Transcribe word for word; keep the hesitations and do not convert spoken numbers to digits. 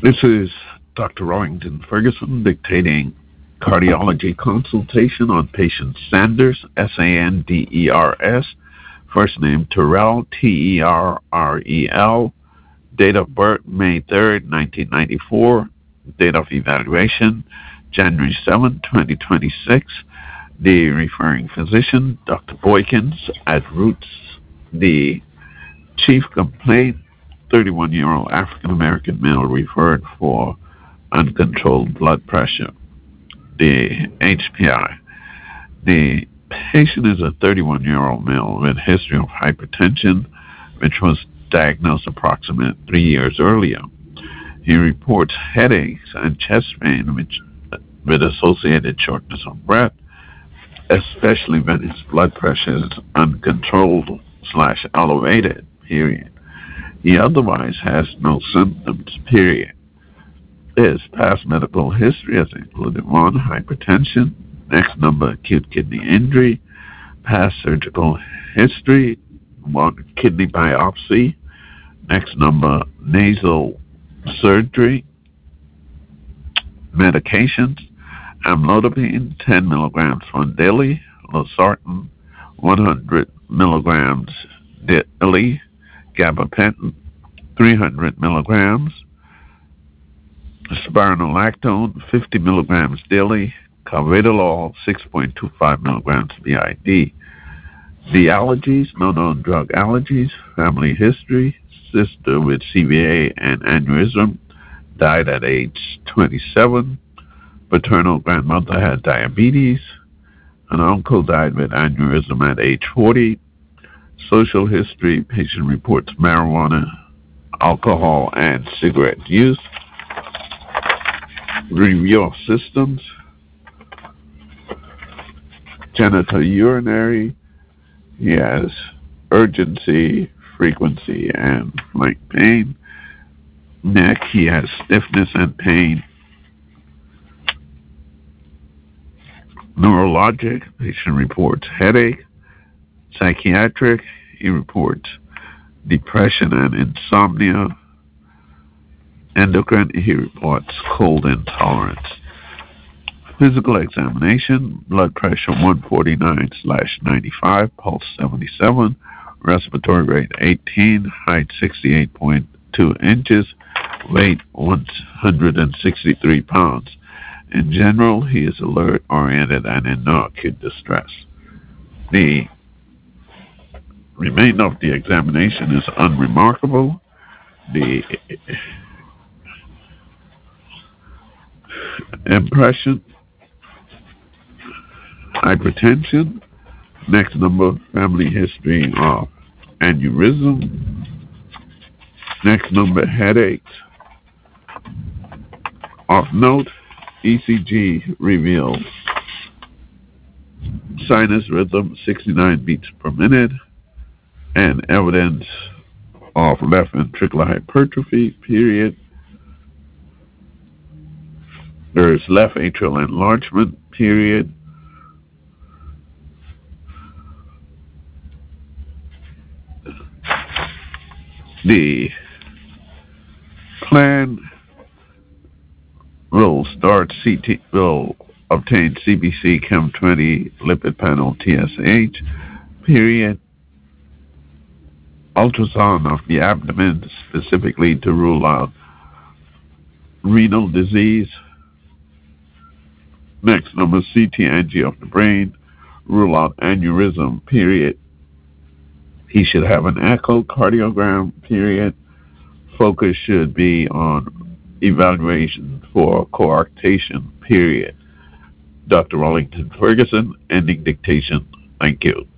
This is Doctor Rollington Ferguson dictating cardiology consultation on patient Sanders, S A N D E R S, first name Terrell, T E R R E L, date of birth May third, nineteen ninety-four, date of evaluation January seventh, twenty twenty-six, the referring physician Doctor Boykins at Roots, the chief complaint thirty-one-year-old African-American male referred for uncontrolled blood pressure, the H P I. The patient is a thirty-one-year-old male with history of hypertension, which was diagnosed approximately three years earlier. He reports headaches and chest pain, which with associated shortness of breath, especially when his blood pressure is uncontrolled slash elevated, period. He otherwise has no symptoms, period. His past medical history has included one, hypertension, next number, acute kidney injury, past surgical history, one, kidney biopsy, next number, nasal surgery, medications, amlodipine, ten milligrams once daily, losartan, one hundred milligrams daily, gabapentin, three hundred milligrams, spironolactone, fifty milligrams daily, carvedilol, six point two five milligrams B I D. The allergies, no known drug allergies, family history, sister with C V A and aneurysm, died at age twenty-seven, paternal grandmother had diabetes, an uncle died with aneurysm at age forty, social history, patient reports marijuana, alcohol, and cigarette use. Review of systems, genital urinary, he has urgency, frequency, and flank pain. Neck, he has stiffness and pain. Neurologic, patient reports headache. Psychiatric, he reports depression and insomnia. Endocrine, he reports cold intolerance. Physical examination, blood pressure one forty-nine slash ninety-five, pulse seventy-seven, respiratory rate eighteen, height sixty-eight point two inches, weight one hundred sixty-three pounds. In general, he is alert, oriented, and in no acute distress. The remainder of the examination is unremarkable. The impression, hypertension, next number, family history of aneurysm, next number, headaches. Of note, E C G reveals sinus rhythm sixty-nine beats per minute and evidence of left ventricular hypertrophy, period. There is left atrial enlargement, period. The plan will start C T, will obtain C B C Chem twenty lipid panel T S H, period. Ultrasound of the abdomen specifically to rule out renal disease. Next number, C T angio of the brain, rule out aneurysm, period. He should have an echocardiogram, period. Focus should be on evaluation for coarctation, period. Doctor Rollington Ferguson, ending dictation. Thank you.